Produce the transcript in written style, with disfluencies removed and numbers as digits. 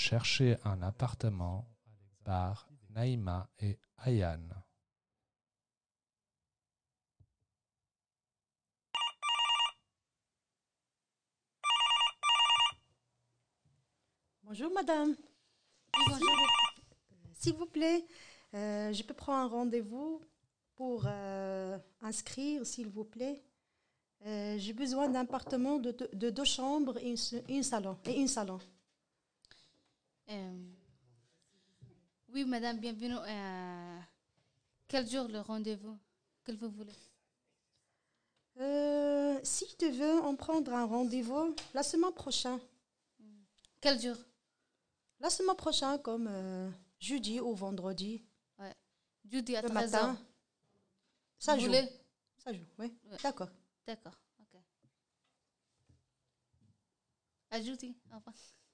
chercher un appartement par Naïma et Ayane. Bonjour madame. Oui, bonjour. S'il vous plaît, je peux prendre un rendez-vous pour inscrire, s'il vous plaît. J'ai besoin d'un appartement de 2 chambres et une salon. Euh, oui, madame, bienvenue. Quel jour le rendez-vous? Quel vous voulez? Si tu veux, on prendra un rendez-vous la semaine prochaine. Quel jour? La semaine prochaine, comme jeudi ou vendredi. Ouais. Jeudi à Le 13 matin. heures. Ça Vous joue. voulez? Ça joue, oui. Ouais. D'accord. D'accord. Ok. À jeudi. Au revoir.